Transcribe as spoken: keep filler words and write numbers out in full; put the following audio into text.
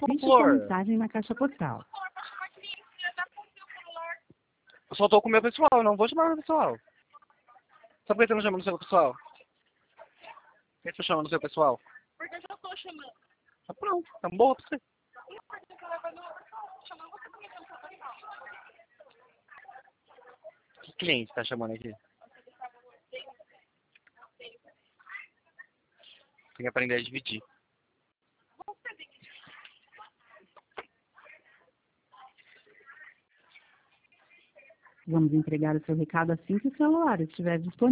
Deixe sua Flor, mensagem na caixa postal. eu só tô com o meu pessoal, eu não vou chamar o meu pessoal. Sabe por que você não chama no seu pessoal? Por que você chama no seu pessoal? Porque eu já tô chamando. Ah, pronto, tá boa pra você. Que cliente tá chamando aqui? Tem que aprender a dividir. Vamos entregar o seu recado assim que o celular estiver disponível.